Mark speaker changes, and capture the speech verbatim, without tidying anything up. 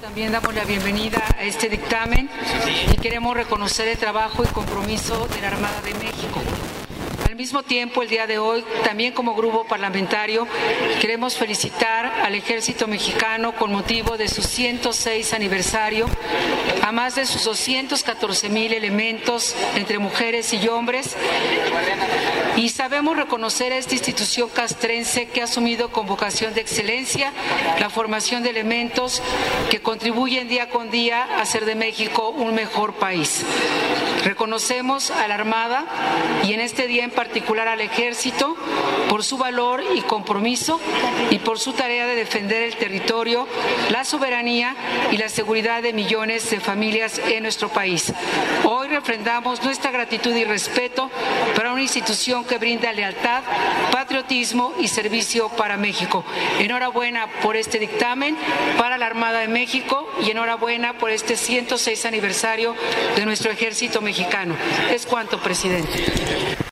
Speaker 1: También damos la bienvenida a este dictamen y queremos reconocer el trabajo y compromiso de la Armada de México. Al mismo tiempo, el día de hoy, también como grupo parlamentario, queremos felicitar al Ejército Mexicano con motivo de su ciento seis aniversario, a más de sus doscientos catorce mil elementos entre mujeres y hombres, y sabemos reconocer a esta institución castrense que ha asumido con vocación de excelencia la formación de elementos que contribuyen día con día a hacer de México un mejor país. Reconocemos a la Armada y en este día en particular al Ejército por su valor y compromiso y por su tarea de defender el territorio, la soberanía y la seguridad de millones de familias en nuestro país. Hoy refrendamos nuestra gratitud y respeto para una institución que brinda lealtad, patriotismo y servicio para México. Enhorabuena por este dictamen para la Armada de México y enhorabuena por este ciento seis aniversario de nuestro Ejército Mexicano. Es cuanto, presidente.